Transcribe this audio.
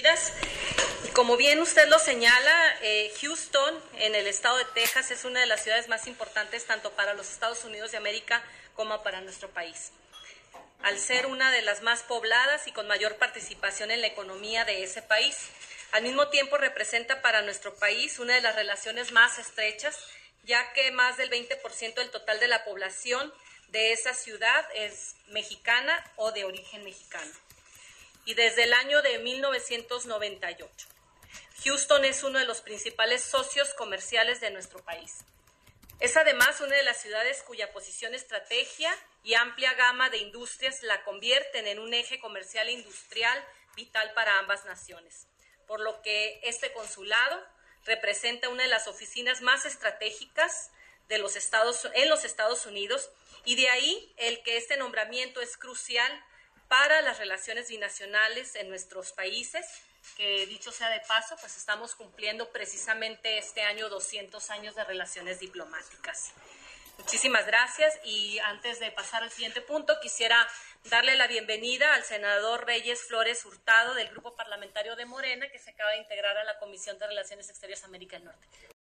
gracias. Como bien usted lo señala, Houston, en el estado de Texas, es una de las ciudades más importantes tanto para los Estados Unidos de América como para nuestro país. Al ser una de las más pobladas y con mayor participación en la economía de ese país, al mismo tiempo representa para nuestro país una de las relaciones más estrechas, ya que más del 20% del total de la población de esa ciudad es mexicana o de origen mexicano. Y desde el año de 1998. Houston es uno de los principales socios comerciales de nuestro país. Es además una de las ciudades cuya posición, estrategia y amplia gama de industrias la convierten en un eje comercial e industrial vital para ambas naciones, por lo que este consulado representa una de las oficinas más estratégicas en los Estados Unidos, y de ahí el que este nombramiento es crucial para las relaciones binacionales en nuestros países, que dicho sea de paso, pues estamos cumpliendo precisamente este año 200 años de relaciones diplomáticas. Muchísimas gracias, y antes de pasar al siguiente punto, quisiera darle la bienvenida al senador Reyes Flores Hurtado del Grupo Parlamentario de Morena, que se acaba de integrar a la Comisión de Relaciones Exteriores América del Norte.